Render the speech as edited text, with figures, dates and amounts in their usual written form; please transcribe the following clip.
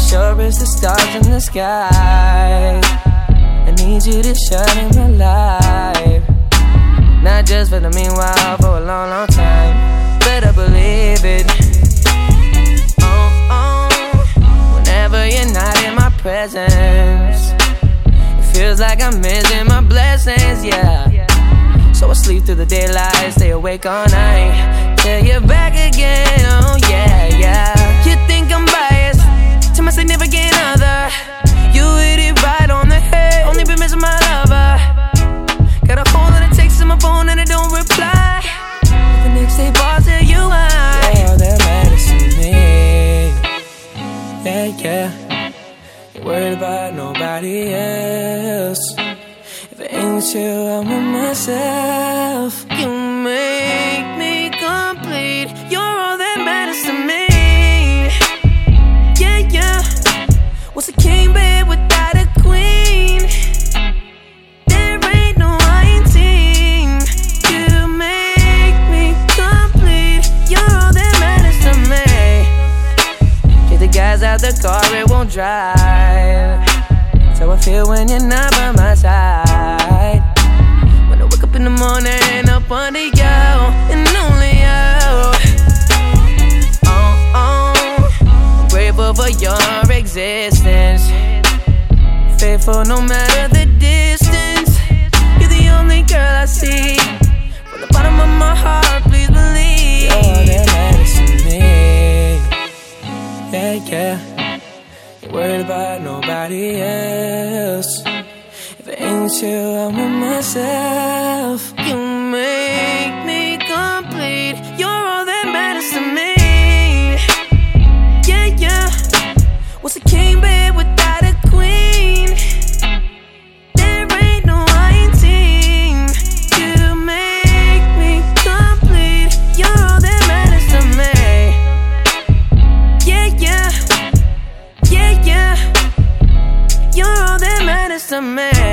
sure as the stars in the sky. I need you to shine in my life, not just for the meanwhile, for a long, long time. Better believe it. Whenever you're not in my presence, it feels like I'm missing my blessings, yeah. So I sleep through the daylight, stay awake all night, till you're back again, oh yeah, yeah. You think I'm biased to my significant other? You hit it right on the head, only been missing my lover. Got a whole lot of texts on my phone and I don't reply. The next day bars tell you why. You're all that matters to me. Yeah, yeah. You're worried about nobody else. If it ain't with you, I'm with myself. You make me complete. You're all that matters to me. Yeah, yeah. What's a king bed without a queen? There ain't no lying team. You make me complete. You're all that matters to me. Get the gas out the car, it won't drive. So I feel when you're not by my side. When I wake up in the morning, up under you and only you. I'm grateful for your existence, faithful no matter the distance. You're the only girl I see. From the bottom of my heart, please believe. You're all that matters to me. Yeah, yeah. You're worried about nobody else. If it ain't with you, I'm with myself. You make me complete. You're all that matters to me. Yeah, yeah. What's a king bed without a queen? There ain't no lying team. You make me complete. You're all that matters to me. Yeah, yeah. Yeah, yeah. You're all that matters to me.